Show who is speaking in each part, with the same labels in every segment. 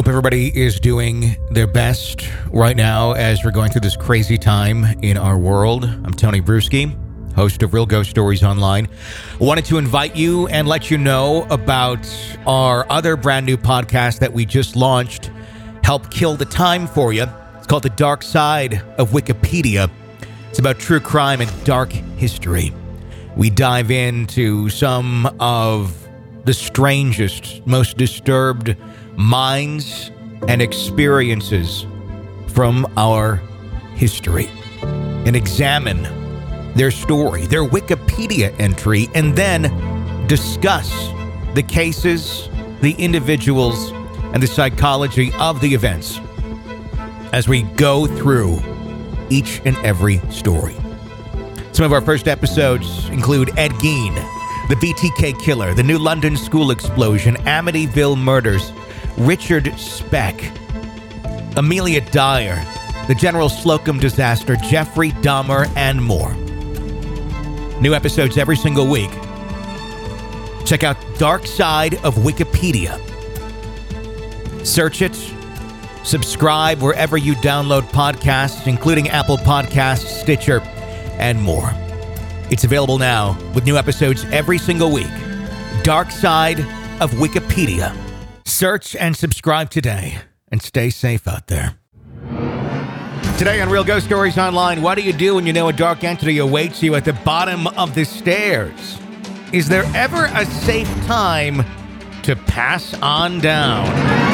Speaker 1: Hope everybody is doing their best right now as we're going through this crazy time in our world. I'm Tony Bruschi, host of Real Ghost Stories Online. I wanted to invite you and let you know about our other brand new podcast that we just launched, Help Kill the Time for You. It's called The Dark Side of Wikipedia. It's about true crime and dark history. We dive into some of the strangest, most disturbed minds and experiences from our history and examine their story, their Wikipedia entry, and then discuss the cases, the individuals, and the psychology of the events as we go through each and every story. Some of our first episodes include Ed Gein, the BTK killer, the New London school explosion, Amityville murders, Richard Speck, Amelia Dyer, the General Slocum disaster, Jeffrey Dahmer, and more. New episodes every single week. Check out Dark Side of Wikipedia. Search it. Subscribe wherever you download podcasts, including Apple Podcasts, Stitcher, and more. It's available now with new episodes every single week. Dark Side of Wikipedia. Search and subscribe today, and stay safe out there. Today on Real Ghost Stories Online, what do you do when you know a dark entity awaits you at the bottom of the stairs? Is there ever a safe time to pass on down?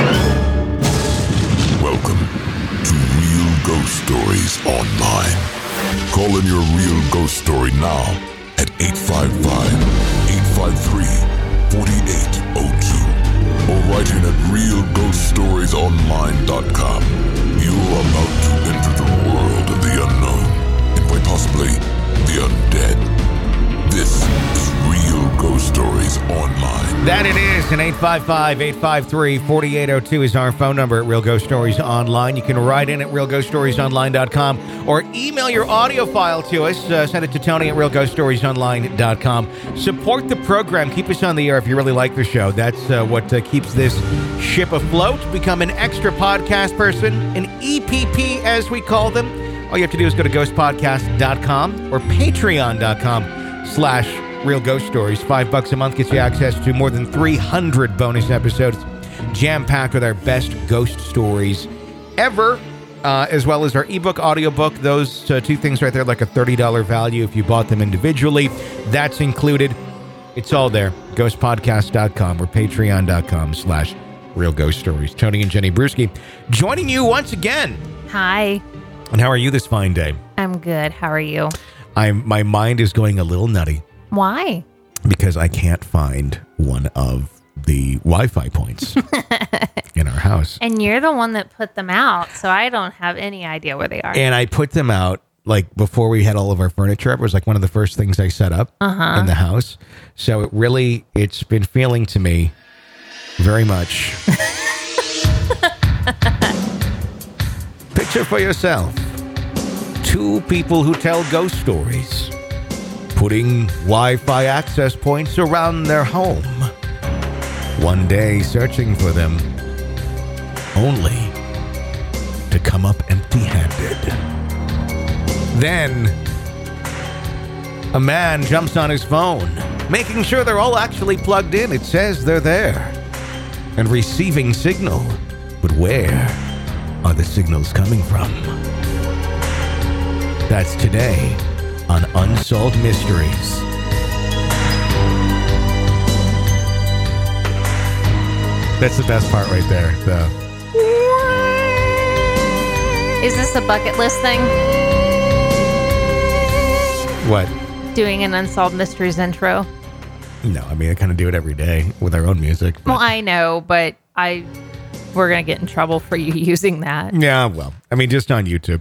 Speaker 2: Welcome to Real Ghost Stories Online. Call in your real ghost story now at 855-853-4802 or write in at realghoststoriesonline.com. You are about to enter the world of the unknown and quite possibly the undead. This is Real Ghost Stories Online.
Speaker 1: That it is, and 855-853-4802 is our phone number at Real Ghost Stories Online. You can write in at realghoststoriesonline.com or email your audio file to us. Send it to Tony at realghoststoriesonline.com. Support the program. Keep us on the air if you really like the show. That's what keeps this ship afloat. Become an extra podcast person, an EPP as we call them. All you have to do is go to ghostpodcast.com or patreon.com/Real Ghost Stories. $5 a month gets you access to more than 300 bonus episodes, jam-packed with our best ghost stories ever, as well as our ebook, audiobook. Those two things right there, like a $30 value if you bought them individually. That's included. It's all there. Ghostpodcast.com or patreon.com/Real Ghost Stories. Tony and Jenny Bruschi joining you once again.
Speaker 3: Hi.
Speaker 1: And how are you this fine day?
Speaker 3: I'm good. How are you?
Speaker 1: My mind is going a little nutty.
Speaker 3: Why?
Speaker 1: Because I can't find one of the Wi-Fi points in our house.
Speaker 3: And you're the one that put them out, so I don't have any idea where they are.
Speaker 1: And I put them out like before we had all of our furniture up. It was like one of the first things I set up in the house. So it's been feeling to me very much. Picture for yourself. Two people who tell ghost stories, putting Wi-Fi access points around their home. One day searching for them, only to come up empty-handed. Then, a man jumps on his phone, making sure they're all actually plugged in. It says they're there and receiving signal. But where are the signals coming from? That's today on Unsolved Mysteries. That's the best part right there.
Speaker 3: Is this a bucket list thing?
Speaker 1: What?
Speaker 3: Doing an Unsolved Mysteries intro?
Speaker 1: No, I mean, I kind of do it every day with our own music.
Speaker 3: Well, I know, but we're going to get in trouble for you using that.
Speaker 1: Yeah, well, I mean, just on YouTube.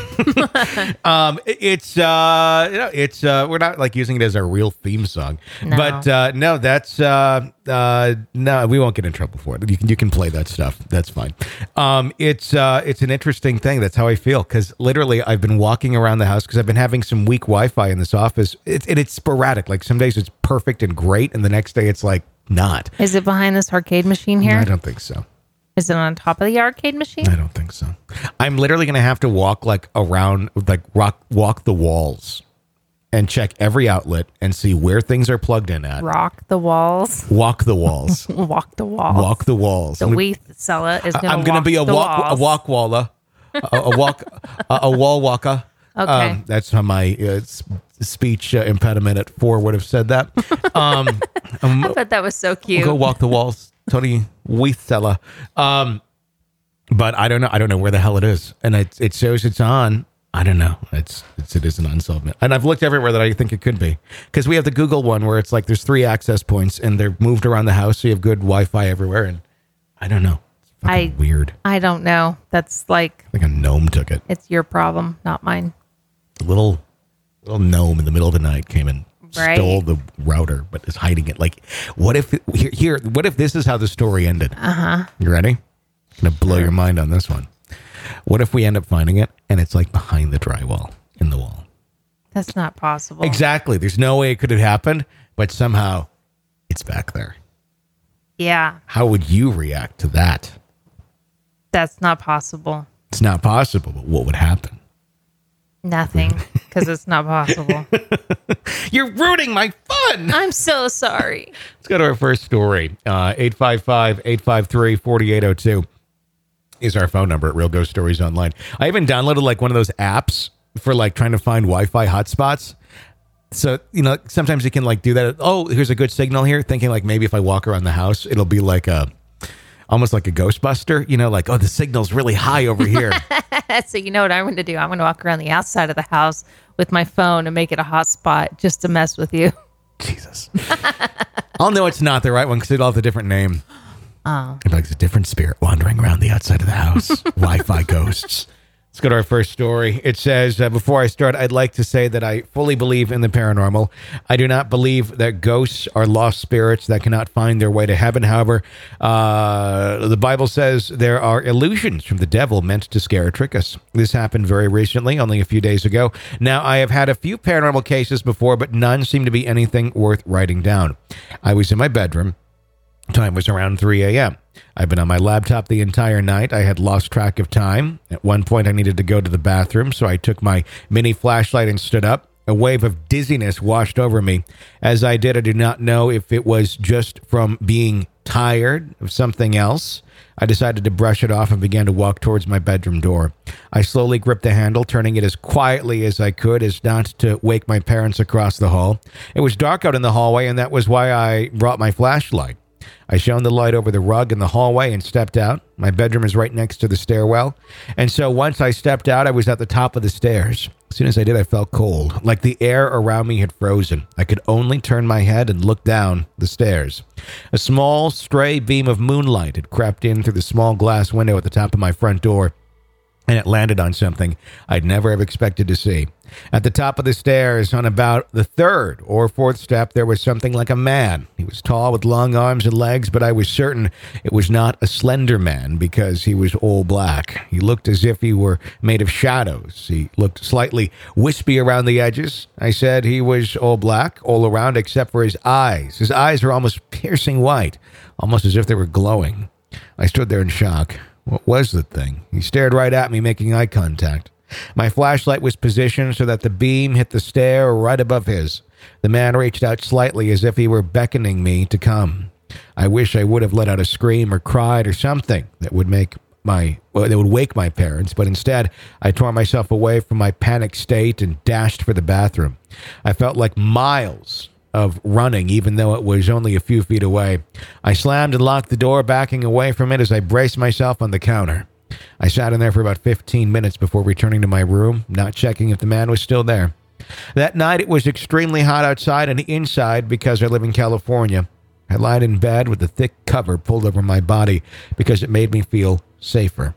Speaker 1: We're not like using it as our real theme song,
Speaker 3: no.
Speaker 1: But no, that's no, we won't get in trouble for it. You can play that stuff. That's fine. It's an interesting thing. That's how I feel, because literally I've been walking around the house because I've been having some weak Wi-Fi in this office. It's sporadic. Like some days it's perfect and great, and the next day it's like not.
Speaker 3: Is it behind this arcade machine here?
Speaker 1: I don't think so.
Speaker 3: Is it on top of the arcade machine?
Speaker 1: I don't think so. I'm literally going to have to walk around, walk the walls and check every outlet and see where things are plugged in at.
Speaker 3: Rock the walls.
Speaker 1: Walk the walls.
Speaker 3: Walk the walls.
Speaker 1: Walk the walls.
Speaker 3: The Weath Sella is going to
Speaker 1: I'm going to be a walk waller. A wall walker.
Speaker 3: Okay.
Speaker 1: That's how my speech impediment at 4 would have said that.
Speaker 3: I thought that was so cute.
Speaker 1: Go walk the walls, Tony Weathseller. But I don't know. I don't know where the hell it is, and it shows it's on. I don't know. It is an unsolved, and I've looked everywhere that I think it could be, because we have the Google one where it's like there's 3 access points and they're moved around the house, so you have good Wi-Fi everywhere. And I don't know. It's fucking weird.
Speaker 3: I don't know. That's like
Speaker 1: a gnome took it.
Speaker 3: It's your problem, not mine.
Speaker 1: A little gnome in the middle of the night came and stole the router, but is hiding it. Like, what if what if this is how the story ended? You ready? I'm gonna blow your mind on this one. What if we end up finding it and it's like behind the drywall in the wall?
Speaker 3: That's not possible.
Speaker 1: Exactly. There's no way it could have happened, but somehow it's back there.
Speaker 3: Yeah.
Speaker 1: How would you react to that?
Speaker 3: That's not possible.
Speaker 1: It's not possible, but what would happen?
Speaker 3: Nothing, because it's not possible.
Speaker 1: You're ruining my fun.
Speaker 3: I'm so sorry.
Speaker 1: Let's go to our first story. 855-853-4802 is our phone number at Real Ghost Stories Online. I even downloaded like one of those apps for like trying to find Wi-Fi hotspots. So, sometimes you can like do that. Oh, here's a good signal here. Thinking like maybe if I walk around the house, it'll be like almost like a Ghostbuster, like, oh, the signal's really high over here.
Speaker 3: So you know what I'm going to do? I'm going to walk around the outside of the house with my phone and make it a hotspot just to mess with you.
Speaker 1: Jesus. I'll know it's not the right one because it'll have a different name.
Speaker 3: Oh.
Speaker 1: It's like a different spirit wandering around the outside of the house. Wi-Fi ghosts. Let's go to our first story. It says, before I start, I'd like to say that I fully believe in the paranormal. I do not believe that ghosts are lost spirits that cannot find their way to heaven. However, the Bible says there are illusions from the devil meant to scare or trick us. This happened very recently, only a few days ago. Now, I have had a few paranormal cases before, but none seem to be anything worth writing down. I was in my bedroom. Time was around 3 a.m. I've been on my laptop the entire night. I had lost track of time. At one point, I needed to go to the bathroom, so I took my mini flashlight and stood up. A wave of dizziness washed over me. As I did, I did not know if it was just from being tired of something else. I decided to brush it off and began to walk towards my bedroom door. I slowly gripped the handle, turning it as quietly as I could as not to wake my parents across the hall. It was dark out in the hallway, and that was why I brought my flashlight. I shone the light over the rug in the hallway and stepped out. My bedroom is right next to the stairwell. And so once I stepped out, I was at the top of the stairs. As soon as I did, I felt cold, like the air around me had frozen. I could only turn my head and look down the stairs. A small, stray beam of moonlight had crept in through the small glass window at the top of my front door, and it landed on something I'd never have expected to see. At the top of the stairs, on about the 3rd or 4th step, there was something like a man. He was tall with long arms and legs, but I was certain it was not a slender man because he was all black. He looked as if he were made of shadows. He looked slightly wispy around the edges. I said he was all black, all around, except for his eyes. His eyes were almost piercing white, almost as if they were glowing. I stood there in shock. What was the thing? He stared right at me, making eye contact. My flashlight was positioned so that the beam hit the stair right above his. The man reached out slightly as if he were beckoning me to come. I wish I would have let out a scream or cried or something that would wake my parents, but instead I tore myself away from my panic state and dashed for the bathroom. I felt like miles of running, even though it was only a few feet away. I slammed and locked the door, backing away from it as I braced myself on the counter. I sat in there for about 15 minutes before returning to my room, not checking if the man was still there. That night, it was extremely hot outside and inside because I live in California. I lied in bed with a thick cover pulled over my body because it made me feel safer.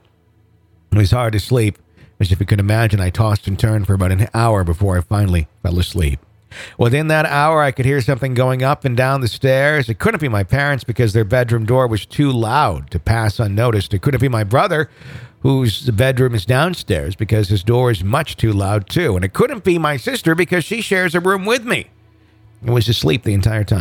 Speaker 1: It was hard to sleep. As if you could imagine, I tossed and turned for about an hour before I finally fell asleep. Within that hour, I could hear something going up and down the stairs. It couldn't be my parents because their bedroom door was too loud to pass unnoticed. It couldn't be my brother, whose bedroom is downstairs, because his door is much too loud too. And it couldn't be my sister because she shares a room with me. I was asleep the entire time.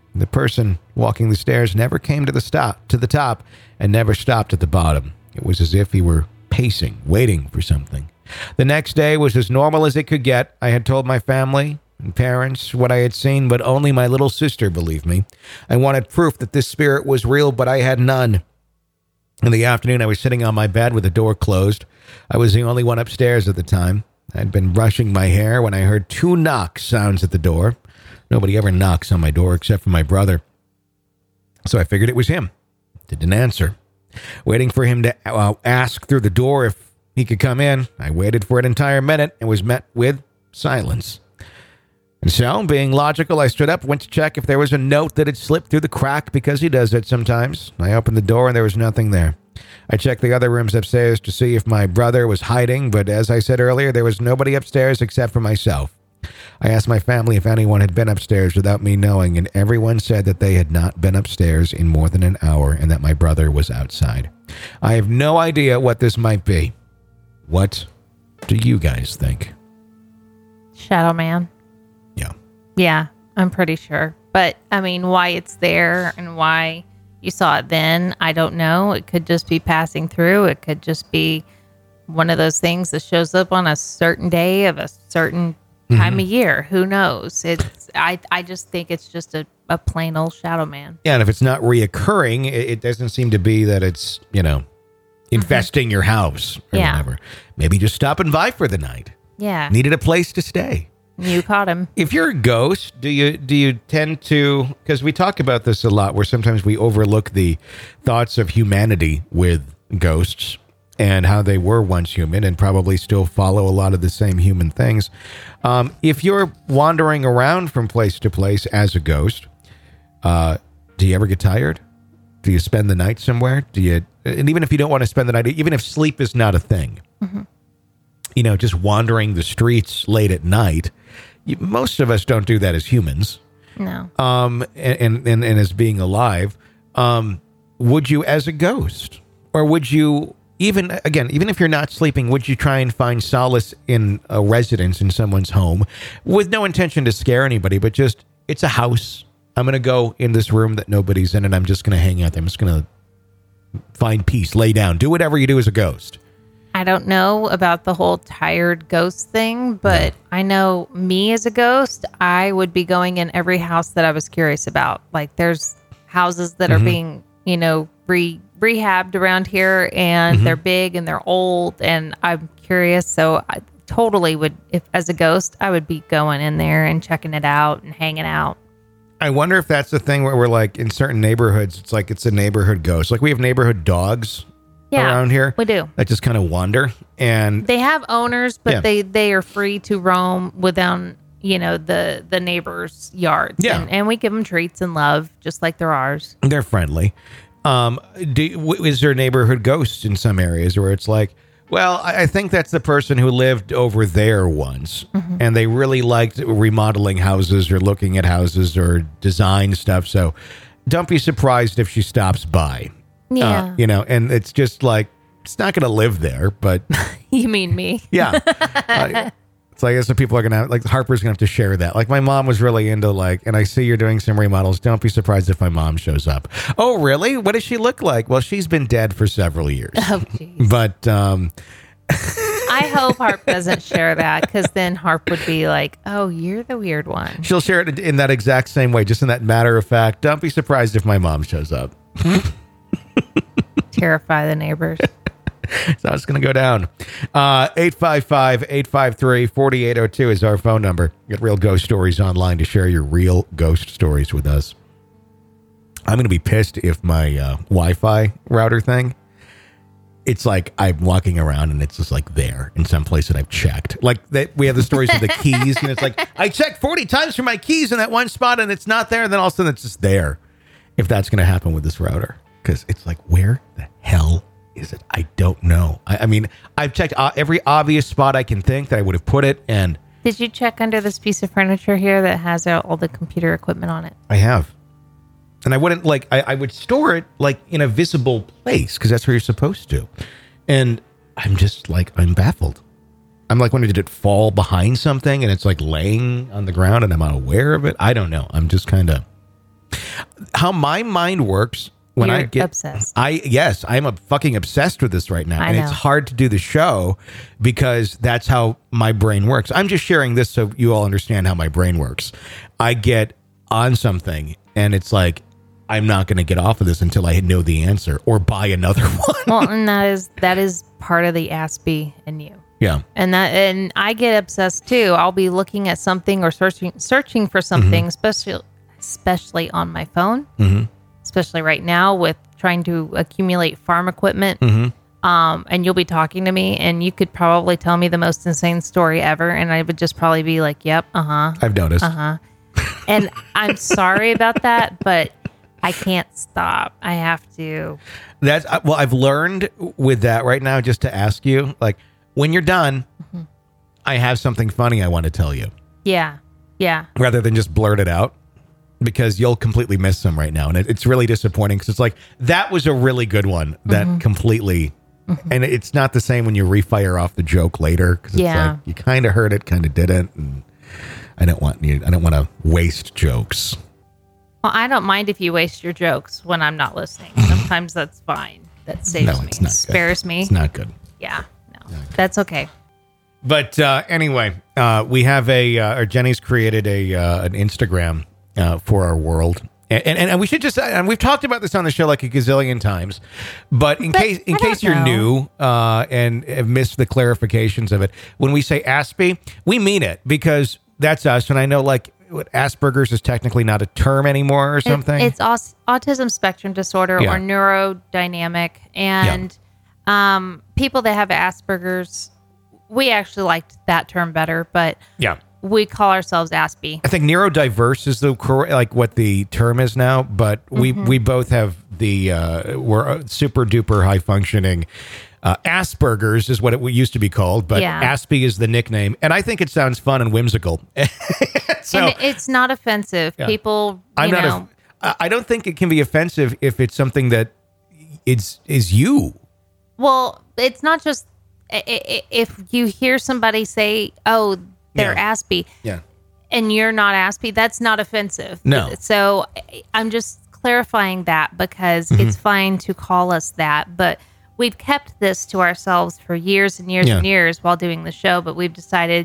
Speaker 1: The person walking the stairs never came to the top and never stopped at the bottom. It was as if he were pacing, waiting for something. The next day was as normal as it could get. I had told my family and parents what I had seen, but only my little sister believed me. I wanted proof that this spirit was real, but I had none. In the afternoon, I was sitting on my bed with the door closed. I was the only one upstairs at the time. I'd been brushing my hair when I heard 2 knock sounds at the door. Nobody ever knocks on my door except for my brother. So I figured it was him. Didn't answer. Waiting for him to ask through the door if he could come in, I waited for an entire minute and was met with silence. And so, being logical, I stood up, went to check if there was a note that had slipped through the crack, because he does that sometimes. I opened the door and there was nothing there. I checked the other rooms upstairs to see if my brother was hiding, but as I said earlier, there was nobody upstairs except for myself. I asked my family if anyone had been upstairs without me knowing, and everyone said that they had not been upstairs in more than an hour and that my brother was outside. I have no idea what this might be. What do you guys think?
Speaker 3: Shadow Man.
Speaker 1: Yeah.
Speaker 3: Yeah, I'm pretty sure. But, I mean, why it's there and why you saw it then, I don't know. It could just be passing through. It could just be one of those things that shows up on a certain day of a certain time of year. Who knows? I just think it's just a plain old Shadow Man.
Speaker 1: Yeah, and if it's not reoccurring, it doesn't seem to be that it's, infesting your house or whatever. Maybe just stopping by for the night.
Speaker 3: Yeah.
Speaker 1: Needed a place to stay.
Speaker 3: You caught him.
Speaker 1: If you're a ghost, do you tend to, because we talk about this a lot, where sometimes we overlook the thoughts of humanity with ghosts and how they were once human and probably still follow a lot of the same human things. If you're wandering around from place to place as a ghost, do you ever get tired? Do you spend the night somewhere? And even if you don't want to spend the night, even if sleep is not a thing, just wandering the streets late at night, most of us don't do that as humans.
Speaker 3: No.
Speaker 1: And as being alive, would you as a ghost, or would you even if you're not sleeping, would you try and find solace in a residence in someone's home with no intention to scare anybody, but just, it's a house. I'm going to go in this room that nobody's in and I'm just going to hang out there. I'm just going to find peace, lay down, do whatever you do as a ghost.
Speaker 3: I don't know about the whole tired ghost thing, but I know me as a ghost, I would be going in every house that I was curious about. Like, there's houses that are being, rehabbed around here, and they're big and they're old, and I'm curious. So I totally would, if as a ghost, I would be going in there and checking it out and hanging out.
Speaker 1: I wonder if that's the thing where we're like, in certain neighborhoods, it's like it's a neighborhood ghost. Like, we have neighborhood dogs around here.
Speaker 3: We do.
Speaker 1: That just kind of wander, and
Speaker 3: they have owners, but they are free to roam within, the neighbors' yards.
Speaker 1: Yeah.
Speaker 3: And we give them treats and love, just like they're ours.
Speaker 1: They're friendly. Is there neighborhood ghosts in some areas where it's like, well, I think that's the person who lived over there once, and they really liked remodeling houses or looking at houses or design stuff. So don't be surprised if she stops by.
Speaker 3: Yeah.
Speaker 1: And it's just like, it's not going to live there, but.
Speaker 3: You mean me?
Speaker 1: Yeah. It's like, some people are going to, like, Harper's going to have to share that. Like, my mom was really into, like, and I see you're doing some remodels. Don't be surprised if my mom shows up. Oh, really? What does she look like? Well, she's been dead for several years.
Speaker 3: Oh, geez.
Speaker 1: But,
Speaker 3: I hope Harp doesn't share that, because then Harp would be like, oh, you're the weird one.
Speaker 1: She'll share it in that exact same way, just in that matter of fact. Don't be surprised if my mom shows up.
Speaker 3: Terrify the neighbors.
Speaker 1: So it's going to go down. 855-853-4802 is our phone number. Get Real Ghost Stories online to share your real ghost stories with us. I'm going to be pissed if my Wi-Fi router thing, it's like I'm walking around and it's just like there in some place that I've checked. Like that, we have the stories of the keys, and it's like, I checked 40 times for my keys in that one spot and it's not there. And then all of a sudden it's just there. If that's going to happen with this router, because it's like, where the hell is it? I don't know. I mean, I've checked every obvious spot I can think that I would have put it. And
Speaker 3: did you check under this piece of furniture here that has all the computer equipment on it?
Speaker 1: I have. And I wouldn't I would store it like in a visible place, because that's where you're supposed to. And I'm just like, I'm baffled. I'm like, did it fall behind something and it's like laying on the ground and I'm unaware of it? I don't know. I'm just kind of How my mind works when I
Speaker 3: You're
Speaker 1: get
Speaker 3: obsessed.
Speaker 1: I'm fucking obsessed with this right now.
Speaker 3: I
Speaker 1: And
Speaker 3: know.
Speaker 1: it's hard to do the show because that's how my brain works. I'm just sharing this so you all understand how my brain works. I get on something and it's like, I'm not going to get off of this until I know the answer or buy another one.
Speaker 3: Well, and that is part of the Aspie in you.
Speaker 1: Yeah.
Speaker 3: And I get obsessed too. I'll be looking at something or searching for something, especially on my phone. Especially right now with trying to accumulate farm equipment. And you'll be talking to me, and you could probably tell me the most insane story ever, and I would just probably be like, "Yep,
Speaker 1: I've noticed.
Speaker 3: And I'm sorry about that, but I can't stop. I have to.
Speaker 1: That's well, I've learned with that right now. Just to ask you, like, when you're done, I have something funny I want to tell you,
Speaker 3: Yeah.
Speaker 1: rather than just blurt it out, because you'll completely miss them right now, and it's really disappointing because it's like that was a really good one that completely, and it's not the same when you refire off the joke later because it's
Speaker 3: Yeah.
Speaker 1: like you kind of heard it, kind of didn't, and I don't want to waste jokes.
Speaker 3: Well, I don't mind if you waste your jokes when I'm not listening. Sometimes that's fine. That saves
Speaker 1: No,
Speaker 3: me,
Speaker 1: it's not good.
Speaker 3: spares me.
Speaker 1: It's not good.
Speaker 3: Yeah, no, that's okay.
Speaker 1: But anyway, we have or Jenny's created an Instagram for our world, and we should just and we've talked about this on the show like a gazillion times, but in case you're
Speaker 3: know.
Speaker 1: new and have missed the clarifications of it, when we say Aspie, we mean it because that's us, and I know like Asperger's is technically not a term anymore or something.
Speaker 3: It's autism spectrum disorder
Speaker 1: Yeah.
Speaker 3: or neurodynamic, and people that have Asperger's, we actually liked that term better, but
Speaker 1: yeah.
Speaker 3: we call ourselves Aspie.
Speaker 1: I think neurodiverse is the correct, like what the term is now, but we both have we're super duper high functioning. Asperger's is what it used to be called, but
Speaker 3: Yeah.
Speaker 1: Aspie is the nickname, and I think it sounds fun and whimsical. So
Speaker 3: And it's not offensive.
Speaker 1: Yeah.
Speaker 3: People,
Speaker 1: I'm not. I don't think it can be offensive if it's something that is you.
Speaker 3: well, it's not just if you hear somebody say, "Oh, they're
Speaker 1: Yeah.
Speaker 3: Aspie,"
Speaker 1: Yeah.
Speaker 3: and you're not Aspie, that's not offensive.
Speaker 1: No.
Speaker 3: So I'm just clarifying that because
Speaker 1: Mm-hmm.
Speaker 3: it's fine to call us that, but we've kept this to ourselves for years and years
Speaker 1: Yeah.
Speaker 3: and years while doing the show, but we've decided,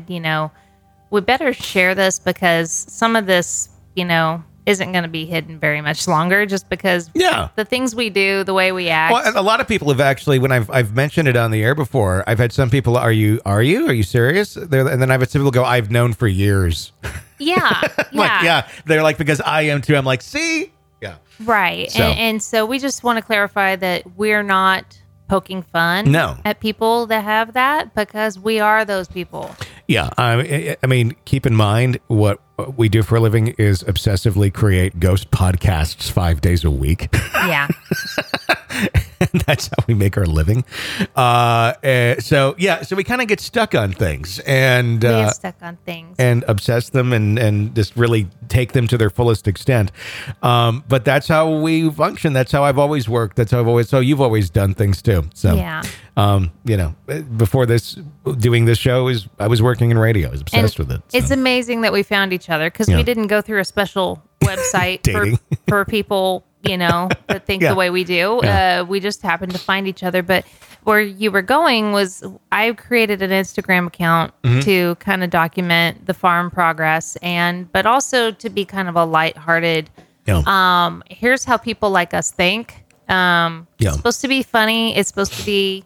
Speaker 3: we better share this because some of this, isn't going to be hidden very much longer just because
Speaker 1: Yeah.
Speaker 3: the things we do, the way we act.
Speaker 1: Well, and a lot of people have actually, when I've mentioned it on the air before, I've had some people, are you serious? And then I've had some people go, I've known for years.
Speaker 3: yeah.
Speaker 1: Like, yeah. They're like, because I am too. I'm like, see? Yeah.
Speaker 3: Right.
Speaker 1: So-
Speaker 3: And so we just want to clarify that we're not poking fun
Speaker 1: No.
Speaker 3: at people that have that because we are those people.
Speaker 1: Yeah. I mean, keep in mind what we do for a living is obsessively create ghost podcasts 5 days a week.
Speaker 3: Yeah.
Speaker 1: And that's how we make our living. So we kind of get stuck on things and
Speaker 3: We get stuck on things.
Speaker 1: and obsess them and just really take them to their fullest extent. But that's how we function. That's how I've always worked. So you've always done things too. So,
Speaker 3: Yeah.
Speaker 1: Before doing this show I was working in radio. I was obsessed with it. So.
Speaker 3: It's amazing that we found each other because
Speaker 1: Yeah.
Speaker 3: we didn't go through a special website
Speaker 1: Dating.
Speaker 3: for people, that think
Speaker 1: Yeah.
Speaker 3: the way we do.
Speaker 1: Yeah.
Speaker 3: We just happened to find each other. But where you were going was I created an Instagram account
Speaker 1: Mm-hmm.
Speaker 3: to kind of document the farm progress but also to be kind of a lighthearted,
Speaker 1: Yeah.
Speaker 3: here's how people like us think.
Speaker 1: Yeah.
Speaker 3: It's supposed to be funny. It's supposed to be,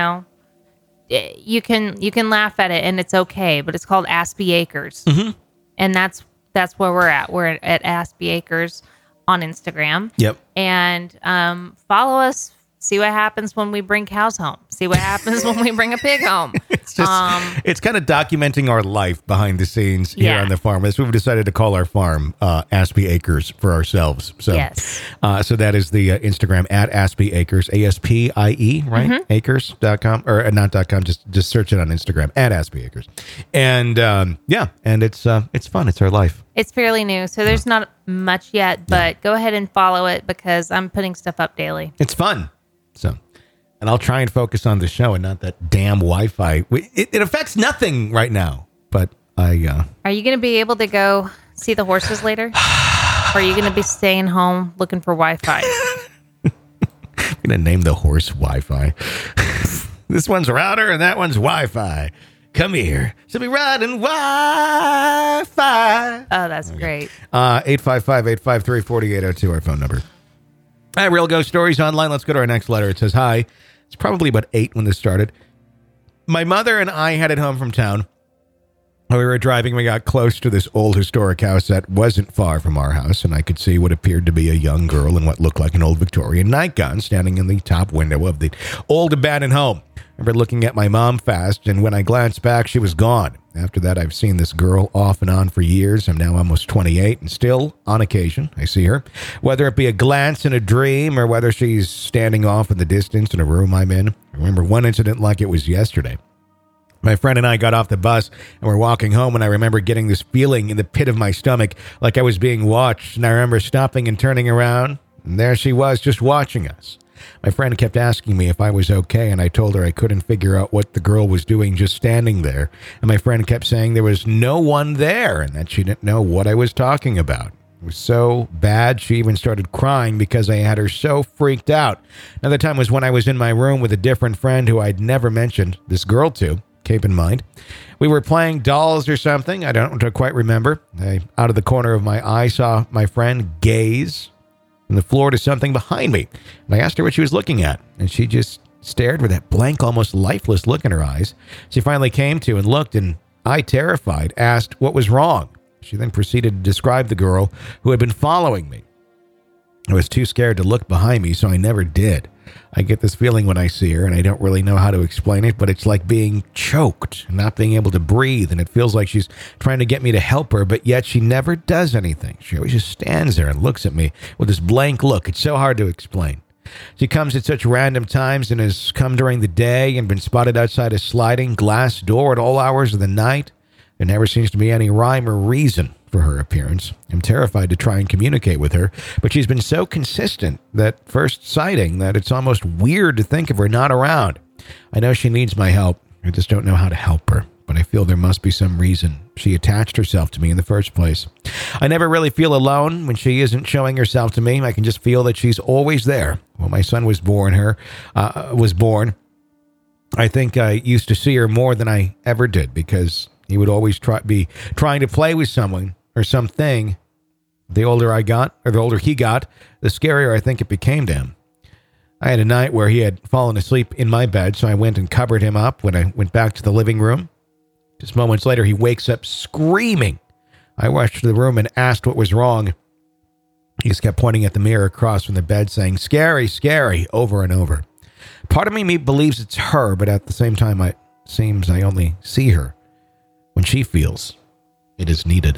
Speaker 3: you can laugh at it and it's okay, but it's called Aspie Acres.
Speaker 1: Mm-hmm.
Speaker 3: And that's where we're at. We're at Aspie Acres on Instagram.
Speaker 1: Yep.
Speaker 3: And follow us. See what happens when we bring cows home. See what happens when we bring a pig home.
Speaker 1: It's just, it's kind of documenting our life behind the scenes here
Speaker 3: Yeah.
Speaker 1: on the farm. That's what we've decided to call our farm, Aspie Acres, for ourselves. So,
Speaker 3: Yes.
Speaker 1: So that is the Instagram at Aspie Acres, ASPIE, right?
Speaker 3: Mm-hmm.
Speaker 1: Acres.com or not.com. Just search it on Instagram at Aspie Acres. And and it's fun. It's our life.
Speaker 3: It's fairly new, so there's not much yet, but go ahead and follow it because I'm putting stuff up daily.
Speaker 1: It's fun. So, and I'll try and focus on the show and not that damn Wi-Fi. It affects nothing right now, but
Speaker 3: Are you going to be able to go see the horses later? Or are you going to be staying home looking for Wi-Fi?
Speaker 1: I'm going to name the horse Wi-Fi. This one's router and that one's Wi-Fi. Come here. She'll be riding Wi-Fi.
Speaker 3: Oh, that's great.
Speaker 1: 855-853-4802, our phone number. Hi, Real Ghost Stories Online. Let's go to our next letter. It says, hi. It's probably about 8 when this started. My mother and I headed home from town. While we were driving, we got close to this old historic house that wasn't far from our house, and I could see what appeared to be a young girl in what looked like an old Victorian nightgown standing in the top window of the old abandoned home. I remember looking at my mom fast, and when I glanced back, she was gone. After that, I've seen this girl off and on for years. I'm now almost 28, and still, on occasion, I see her. Whether it be a glance in a dream, or whether she's standing off in the distance in a room I'm in. I remember one incident like it was yesterday. My friend and I got off the bus and we're walking home, and I remember getting this feeling in the pit of my stomach like I was being watched, and I remember stopping and turning around, and there she was just watching us. My friend kept asking me if I was okay, and I told her I couldn't figure out what the girl was doing just standing there, and my friend kept saying there was no one there and that she didn't know what I was talking about. It was so bad she even started crying because I had her so freaked out. Another time was when I was in my room with a different friend who I'd never mentioned this girl to. Keep in mind, we were playing dolls or something. I don't quite remember. Out of the corner of my eye, saw my friend gaze from the floor to something behind me. And I asked her what she was looking at, and she just stared with that blank, almost lifeless look in her eyes. She finally came to and looked, and I, terrified, asked what was wrong. She then proceeded to describe the girl who had been following me. I was too scared to look behind me, so I never did. I get this feeling when I see her, and I don't really know how to explain it, but it's like being choked and not being able to breathe, and it feels like she's trying to get me to help her, but yet she never does anything. She always just stands there and looks at me with this blank look. It's so hard to explain. She comes at such random times and has come during the day and been spotted outside a sliding glass door at all hours of the night. There never seems to be any rhyme or reason for her appearance. I'm terrified to try and communicate with her, but she's been so consistent that first sighting that it's almost weird to think of her not around. I know she needs my help. I just don't know how to help her, but I feel there must be some reason she attached herself to me in the first place. I never really feel alone when she isn't showing herself to me. I can just feel that she's always there. When my son was born, I think I used to see her more than I ever did because he would always be trying to play with someone or something. The older I got, or the older he got, the scarier I think it became to him. I had a night where he had fallen asleep in my bed, so I went and covered him up when I went back to the living room. Just moments later, he wakes up screaming. I rushed to the room and asked what was wrong. He just kept pointing at the mirror across from the bed, saying, "Scary, scary," over and over. Part of me believes it's her, but at the same time, it seems I only see her when she feels it is needed.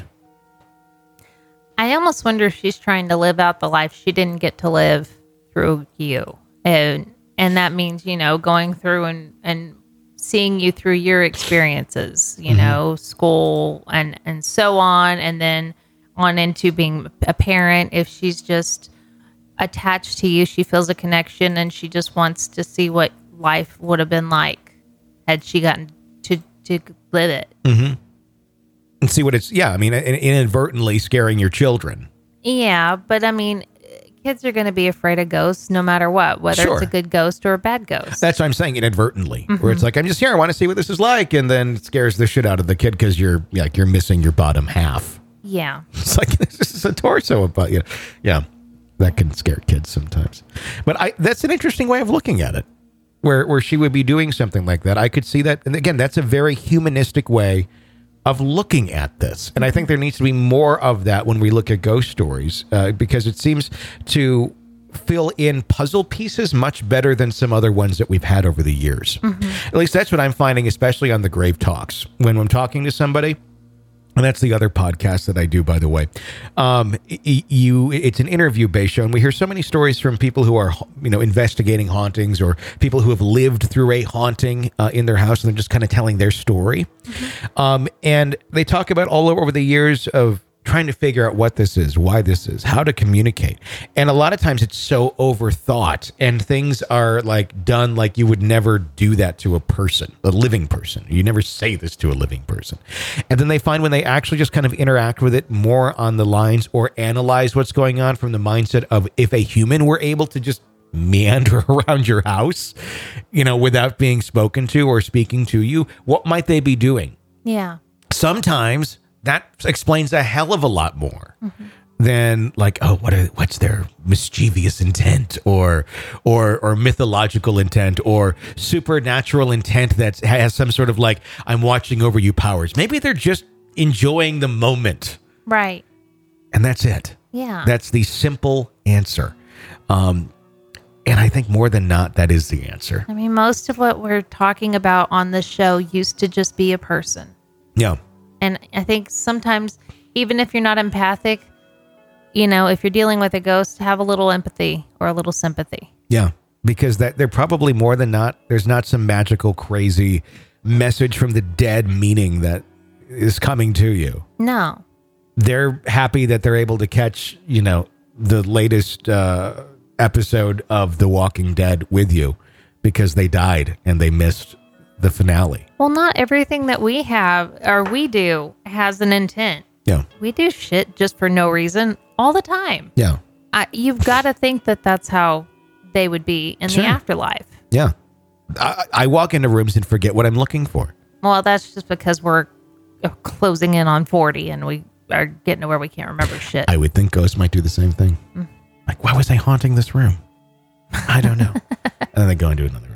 Speaker 3: I almost wonder if she's trying to live out the life she didn't get to live through you. And that means, going through and seeing you through your experiences, school and so on, and then on into being a parent. If she's just attached to you, she feels a connection and she just wants to see what life would have been like had she gotten to live it.
Speaker 1: Mm-hmm. And see what it's, inadvertently scaring your children.
Speaker 3: Yeah, but kids are going to be afraid of ghosts no matter what, whether
Speaker 1: Sure.
Speaker 3: it's a good ghost or a bad ghost.
Speaker 1: That's what I'm saying, inadvertently, where it's like, I'm just here, I want to see what this is like, and then it scares the shit out of the kid because you're missing your bottom half.
Speaker 3: Yeah.
Speaker 1: It's like, this is a torso, but yeah, that can scare kids sometimes. But that's an interesting way of looking at it, where she would be doing something like that. I could see that, and again, that's a very humanistic way of looking at this. And I think there needs to be more of that when we look at ghost stories, because it seems to fill in puzzle pieces much better than some other ones that we've had over the years. Mm-hmm. At least that's what I'm finding, especially on the Grave Talks. When I'm talking to somebody, and that's the other podcast that I do, by the way. It's an interview-based show, and we hear so many stories from people who are, investigating hauntings, or people who have lived through a haunting in their house, and they're just kind of telling their story. Mm-hmm. And they talk about all over the years of trying to figure out what this is, why this is, how to communicate. And a lot of times it's so overthought and things are like done like you would never do that to a person, a living person. You never say this to a living person. And then they find when they actually just kind of interact with it more on the lines or analyze what's going on from the mindset of if a human were able to just meander around your house, without being spoken to or speaking to you, what might they be doing?
Speaker 3: Yeah.
Speaker 1: Sometimes that explains a hell of a lot more than like, oh, what's their mischievous intent or mythological intent or supernatural intent that has some sort of like, I'm watching over you powers. Maybe they're just enjoying the moment.
Speaker 3: Right.
Speaker 1: And that's it.
Speaker 3: Yeah.
Speaker 1: That's the simple answer. And I think more than not, that is the answer.
Speaker 3: I mean, most of what we're talking about on this show used to just be a person.
Speaker 1: Yeah.
Speaker 3: And I think sometimes, even if you're not empathic, if you're dealing with a ghost, have a little empathy or a little sympathy.
Speaker 1: Yeah. Because they're probably more than not, there's not some magical, crazy message from the dead meaning that is coming to you.
Speaker 3: No.
Speaker 1: They're happy that they're able to catch, the latest episode of The Walking Dead with you because they died and they missed the finale.
Speaker 3: Well, not everything that we have or we do has an intent.
Speaker 1: Yeah.
Speaker 3: We do shit just for no reason all the time.
Speaker 1: Yeah.
Speaker 3: You've got to think that that's how they would be in
Speaker 1: Sure.
Speaker 3: the afterlife.
Speaker 1: Yeah. I walk into rooms and forget what I'm looking for.
Speaker 3: Well, that's just because we're closing in on 40 and we are getting to where we can't remember shit.
Speaker 1: I would think ghosts might do the same thing. Like, why was I haunting this room? I don't know. And then they go into another room.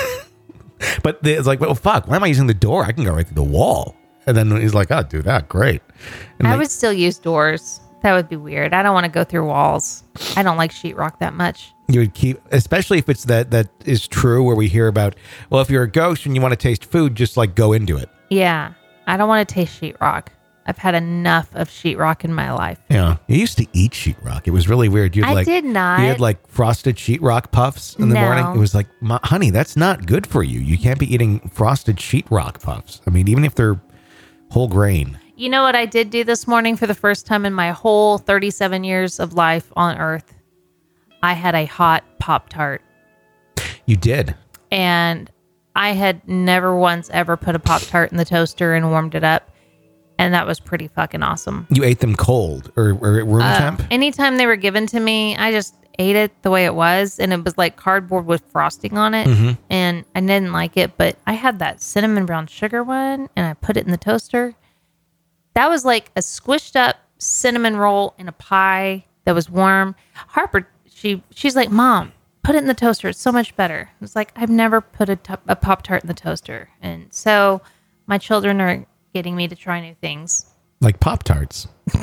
Speaker 1: But it's like, well, fuck, why am I using the door? I can go right through the wall. And then he's like, oh, do that. Great. And
Speaker 3: I would still use doors. That would be weird. I don't want to go through walls. I don't like sheetrock that much.
Speaker 1: You would keep, especially if it's that is true where we hear about, well, if you're a ghost and you want to taste food, just like go into it.
Speaker 3: Yeah. I don't want to taste sheetrock. I've had enough of sheetrock in my life.
Speaker 1: Yeah. You used to eat sheetrock. It was really weird.
Speaker 3: I did not.
Speaker 1: You had like frosted sheetrock puffs in the
Speaker 3: No.
Speaker 1: morning. It was like, honey, that's not good for you. You can't be eating frosted sheetrock puffs. I mean, even if they're whole grain.
Speaker 3: You know what I did do this morning for the first time in my whole 37 years of life on Earth? I had a hot Pop-Tart.
Speaker 1: You did.
Speaker 3: And I had never once ever put a Pop-Tart in the toaster and warmed it up. And that was pretty fucking awesome.
Speaker 1: You ate them cold or room temp?
Speaker 3: Anytime they were given to me, I just ate it the way it was. And it was like cardboard with frosting on it.
Speaker 1: Mm-hmm.
Speaker 3: And I didn't like it. But I had that cinnamon brown sugar one and I put it in the toaster. That was like a squished up cinnamon roll in a pie that was warm. Harper, she's like, Mom, put it in the toaster. It's so much better. It's like, I've never put a Pop-Tart in the toaster. And so my children are getting me to try new things.
Speaker 1: Like Pop-Tarts.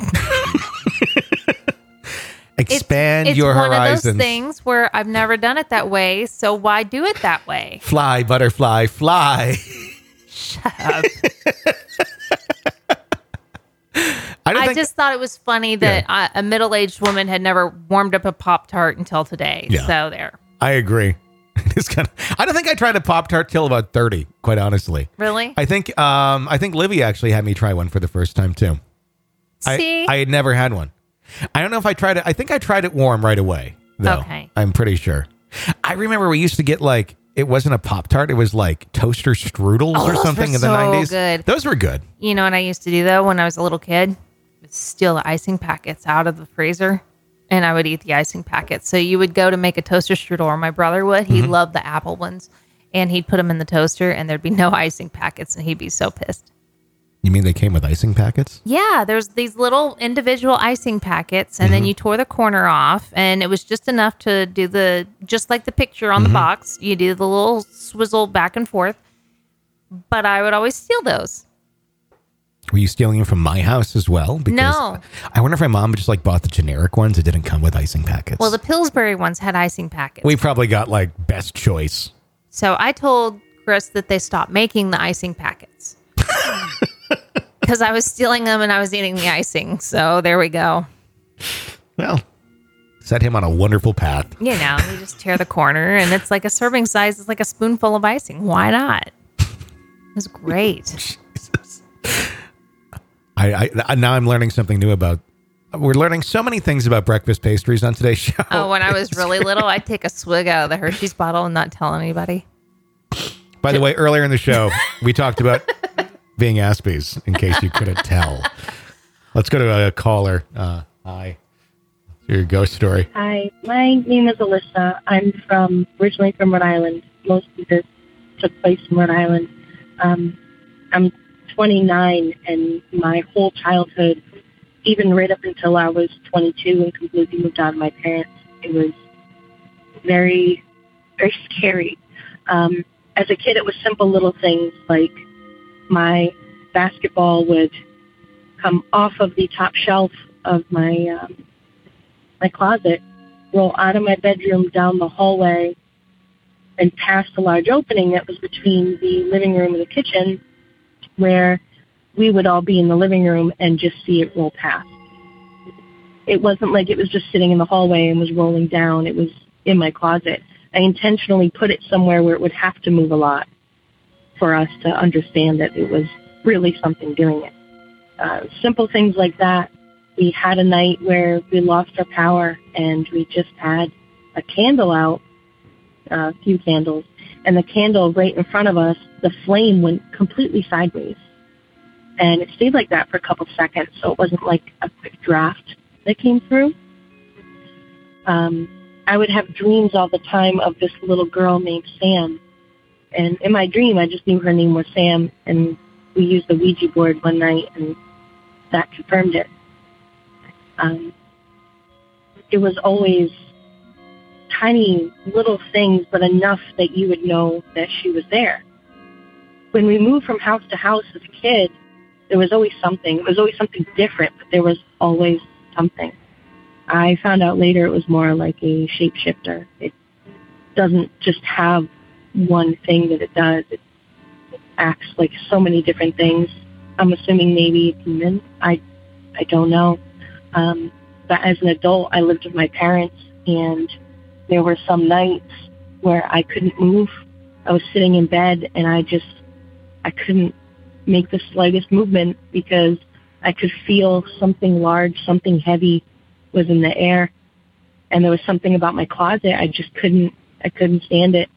Speaker 1: Expand
Speaker 3: it's
Speaker 1: your
Speaker 3: one
Speaker 1: horizons.
Speaker 3: of those things where I've never done it that way. So why do it that way?
Speaker 1: Fly, butterfly, fly.
Speaker 3: Shut up.
Speaker 1: I
Speaker 3: just thought it was funny that a middle-aged woman had never warmed up a Pop-Tart until today.
Speaker 1: Yeah.
Speaker 3: So there.
Speaker 1: I agree. It's kind of, I don't think I tried a Pop-Tart till about 30, quite honestly.
Speaker 3: Really?
Speaker 1: I think Livy actually had me try one for the first time too.
Speaker 3: See?
Speaker 1: I had never had one. I don't know if I tried it. I think I tried it warm right away, though.
Speaker 3: Okay.
Speaker 1: I'm pretty sure. I remember we used to get like, it wasn't a Pop-Tart. It was like toaster strudels or
Speaker 3: those
Speaker 1: something
Speaker 3: were
Speaker 1: in the
Speaker 3: so
Speaker 1: 90s.
Speaker 3: good.
Speaker 1: Those were good.
Speaker 3: You know what I used to do, though, when I was a little kid? Steal the icing packets out of the freezer, and I would eat the icing packets. So you would go to make a toaster strudel, or my brother would. He loved the apple ones, and he'd put them in the toaster, and there'd be no icing packets, and he'd be so pissed.
Speaker 1: You mean they came with icing packets?
Speaker 3: Yeah, there's these little individual icing packets, and then you tore the corner off, and it was just enough to do just like the picture on the box. You do the little swizzle back and forth, but I would always steal those.
Speaker 1: Were you stealing them from my house as well? Because
Speaker 3: No.
Speaker 1: I wonder if my mom just like bought the generic ones that didn't come with icing packets.
Speaker 3: Well, the Pillsbury ones had icing packets.
Speaker 1: We probably got like best choice.
Speaker 3: So I told Chris that they stopped making the icing packets because I was stealing them and I was eating the icing. So there we go.
Speaker 1: Well, set him on a wonderful path.
Speaker 3: You know, you just tear the corner and it's like a serving size. It's like a spoonful of icing. Why not? It was great.
Speaker 1: Jesus. I now I'm learning something new about. We're learning so many things about breakfast pastries on today's show.
Speaker 3: Oh, when I was really little, I'd take a swig out of the Hershey's bottle and not tell anybody.
Speaker 1: By the way, earlier in the show, we talked about being Aspies, in case you couldn't tell. Let's go to a caller. Hi. Your ghost story.
Speaker 4: Hi, my name is Alyssa. I'm originally from Rhode Island. Most of this took place in Rhode Island. I'm 29, and my whole childhood, even right up until I was 22 and completely moved out of my parents, it was very, very scary. As a kid, it was simple little things like my basketball would come off of the top shelf of my closet, roll out of my bedroom down the hallway, and past a large opening that was between the living room and the kitchen, where we would all be in the living room and just see it roll past. It wasn't like it was just sitting in the hallway and was rolling down. It was in my closet. I intentionally put it somewhere where it would have to move a lot for us to understand that it was really something doing it. Simple things like that. We had a night where we lost our power and we just had a candle out, a few candles, and the candle right in front of us, the flame went completely sideways. And it stayed like that for a couple seconds, so it wasn't like a quick draft that came through. I would have dreams all the time of this little girl named Sam. And in my dream, I just knew her name was Sam, and we used the Ouija board one night, and that confirmed it. It was always tiny little things, but enough that you would know that she was there. When we moved from house to house as a kid, there was always something. It was always something different, but there was always something. I found out later it was more like a shapeshifter. It doesn't just have one thing that it does. It acts like so many different things. I'm assuming maybe a demon. I don't know. But as an adult, I lived with my parents, and there were some nights where I couldn't move. I was sitting in bed, and I couldn't make the slightest movement because I could feel something large, something heavy was in the air. And there was something about my closet. I couldn't stand it.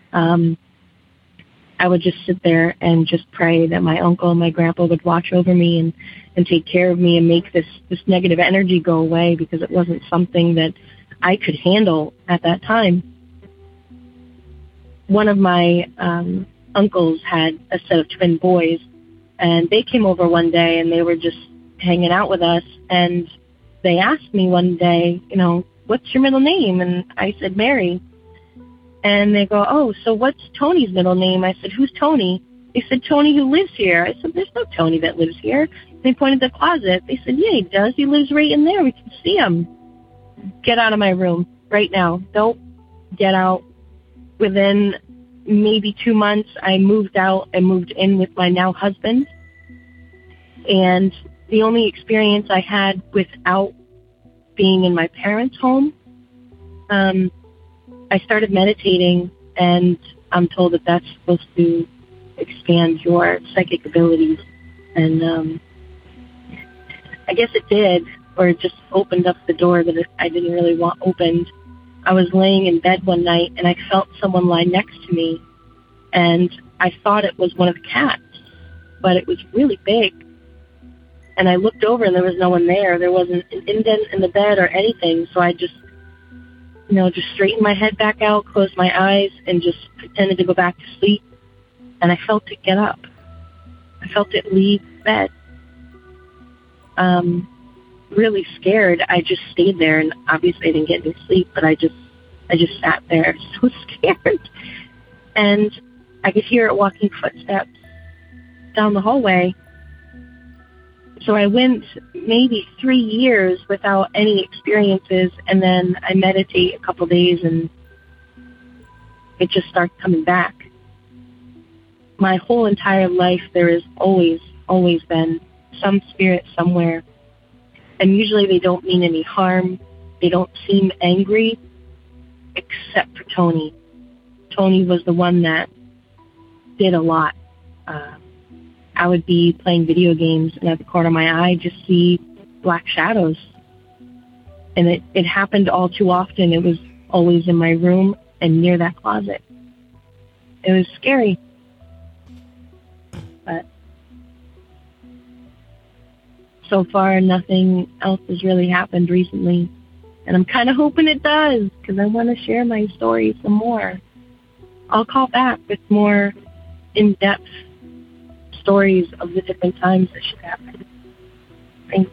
Speaker 4: I would just sit there and just pray that my uncle and my grandpa would watch over me and take care of me and make this negative energy go away, because it wasn't something that I could handle at that time. One of my uncles had a set of twin boys, and they came over one day and they were just hanging out with us, and they asked me one day, what's your middle name? And I said, Mary. And they go, oh, so what's Tony's middle name? I said, who's Tony? They said, Tony who lives here. I said, there's no Tony that lives here. They pointed to the closet. They said, yeah, he does. He lives right in there. We can see him. Get out of my room right now. Don't get out. Within maybe 2 months, I moved out and moved in with my now husband. And the only experience I had without being in my parents' home, I started meditating, and I'm told that that's supposed to expand your psychic abilities. And I guess it did, or it just opened up the door that I didn't really want opened. I was laying in bed one night, and I felt someone lie next to me, and I thought it was one of the cats, but it was really big. And I looked over, and there was no one there. There wasn't an indent in the bed or anything, so I just straightened my head back out, closed my eyes, and just pretended to go back to sleep. And I felt it get up. I felt it leave bed. Really scared. I just stayed there, and obviously I didn't get any sleep, but I just sat there so scared. And I could hear it walking footsteps down the hallway. So I went maybe 3 years without any experiences, and then I meditate a couple days, and it just starts coming back. My whole entire life, there has always been some spirit somewhere, and usually they don't mean any harm. They don't seem angry, except for Tony. Tony was the one that did a lot. I would be playing video games, and at the corner of my eye, just see black shadows. And it happened all too often. It was always in my room and near that closet. It was scary. But so far, nothing else has really happened recently. And I'm kind of hoping it does, because I want to share my story some more. I'll call back with more in-depth stories of the different times that should happen. Thanks.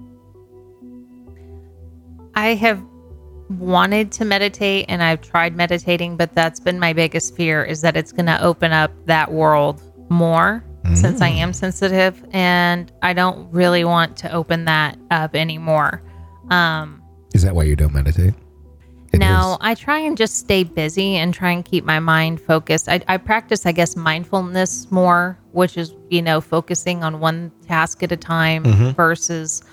Speaker 3: I have wanted to meditate and I've tried meditating, but that's been my biggest fear, is that it's going to open up that world more since I am sensitive, and I don't really want to open that up anymore.
Speaker 1: Is that why you don't meditate?
Speaker 3: No, I try and just stay busy and try and keep my mind focused. I practice, I guess, mindfulness more, which is, focusing on one task at a time versus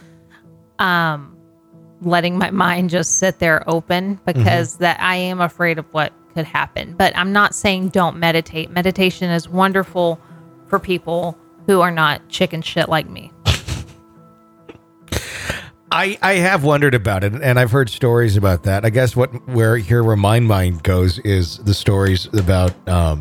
Speaker 3: letting my mind just sit there open, because that I am afraid of what could happen. But I'm not saying don't meditate. Meditation is wonderful for people who are not chicken shit like me.
Speaker 1: I have wondered about it, and I've heard stories about that. I guess where my mind goes is the stories about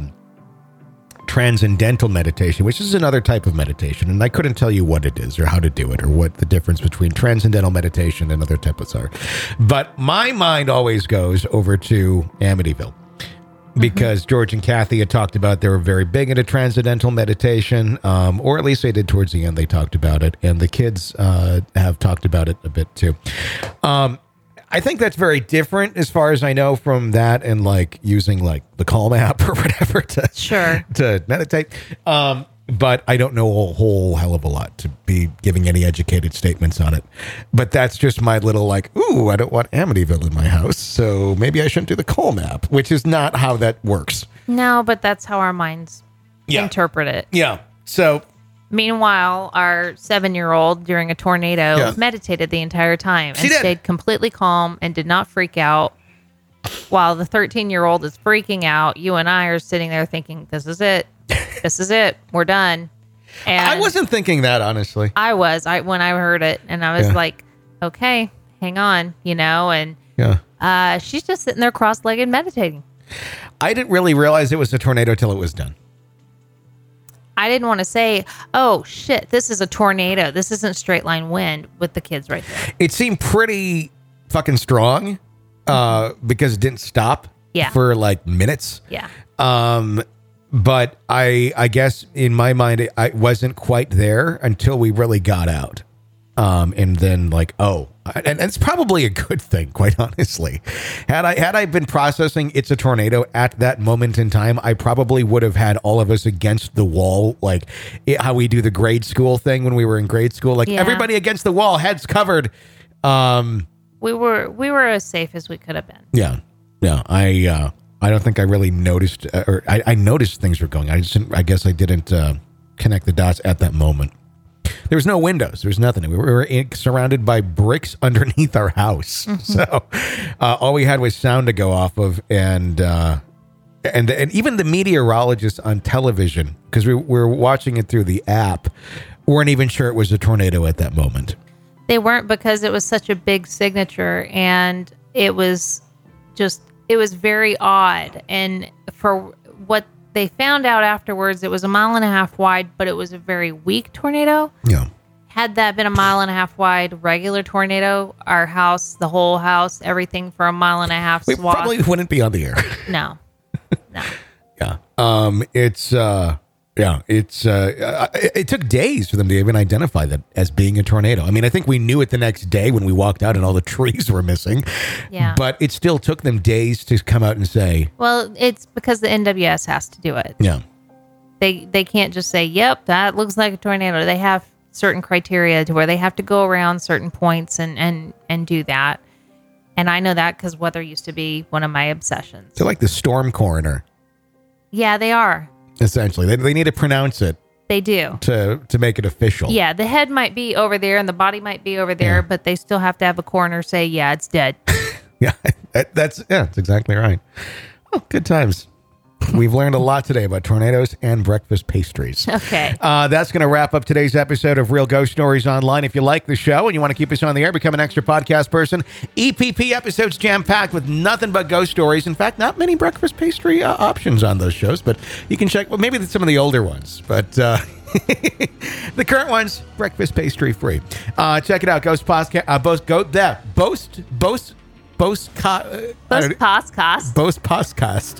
Speaker 1: transcendental meditation, which is another type of meditation, and I couldn't tell you what it is or how to do it or what the difference between transcendental meditation and other types are. But my mind always goes over to Amityville, because George and Kathy had talked about they were very big into transcendental meditation, or at least they did towards the end. They talked about it, and the kids have talked about it a bit too. I think that's very different, as far as I know, from that and like using like the Calm app or whatever to meditate. But I don't know a whole hell of a lot to be giving any educated statements on it. But that's just my little like, ooh, I don't want Amityville in my house, so maybe I shouldn't do the Calm app, which is not how that works.
Speaker 3: No, but that's how our minds interpret it.
Speaker 1: Yeah. So
Speaker 3: meanwhile, our 7-year-old during a tornado meditated the entire time and stayed completely calm and did not freak out. While the 13-year-old is freaking out, you and I are sitting there thinking, this is it. This is it. We're done. And
Speaker 1: I wasn't thinking that, honestly.
Speaker 3: I was. When I heard it, and I was like, okay, hang on, and she's just sitting there cross-legged meditating.
Speaker 1: I didn't really realize it was a tornado till it was done.
Speaker 3: I didn't want to say, oh, shit, this is a tornado. This isn't straight line wind with the kids right there.
Speaker 1: It seemed pretty fucking strong because it didn't stop for like minutes.
Speaker 3: Yeah.
Speaker 1: But I guess in my mind, I wasn't quite there until we really got out. And then like, and it's probably a good thing, quite honestly. Had I been processing it's a tornado at that moment in time, I probably would have had all of us against the wall, like how we do the grade school thing when we were in grade school, like everybody against the wall, heads covered.
Speaker 3: We were as safe as we could have been.
Speaker 1: Yeah. I don't think I really noticed, or I noticed things were going on. I guess I didn't connect the dots at that moment. There was no windows. There was nothing. We were surrounded by bricks underneath our house. So all we had was sound to go off of, and even the meteorologists on television, because we were watching it through the app, weren't even sure it was a tornado at that moment.
Speaker 3: They weren't, because it was such a big signature, and it was very odd. And for what they found out afterwards, it was 1.5 miles wide, but it was a very weak tornado.
Speaker 1: Yeah.
Speaker 3: Had that been 1.5 miles wide regular tornado, our house, the whole house, everything for 1.5 miles
Speaker 1: we
Speaker 3: swath.
Speaker 1: Probably wouldn't be on the air.
Speaker 3: No.
Speaker 1: Yeah. It took days for them to even identify that as being a tornado. I mean, I think we knew it the next day when we walked out and all the trees were missing.
Speaker 3: Yeah.
Speaker 1: But it still took them days to come out and say.
Speaker 3: Well, it's because the NWS has to do it.
Speaker 1: Yeah.
Speaker 3: They can't just say, yep, that looks like a tornado. They have certain criteria to where they have to go around certain points and do that. And I know that because weather used to be one of my obsessions.
Speaker 1: They're like the storm coroner.
Speaker 3: Yeah, they are.
Speaker 1: Essentially, they need to pronounce it.
Speaker 3: They do.
Speaker 1: To make it official.
Speaker 3: Yeah, the head might be over there and the body might be over there, but they still have to have a coroner say, yeah, it's dead.
Speaker 1: Yeah, that's exactly right. Oh, good times. We've learned a lot today about tornadoes and breakfast pastries.
Speaker 3: Okay.
Speaker 1: That's going to wrap up today's episode of Real Ghost Stories Online. If you like the show and you want to keep us on the air, become an extra podcast person. EPP episodes jam-packed with nothing but ghost stories. In fact, not many breakfast pastry options on those shows, but you can check, well, maybe some of the older ones, but the current ones, breakfast pastry free. Check it out. Ghost Podcast. Boast Podcast.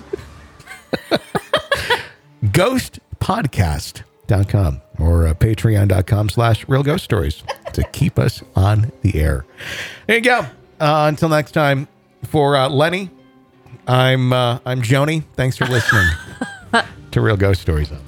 Speaker 1: Ghostpodcast.com or patreon.com/Real Ghost Stories to keep us on the air. There you go. Until next time, for Lenny, I'm Joni. Thanks for listening to Real Ghost Stories.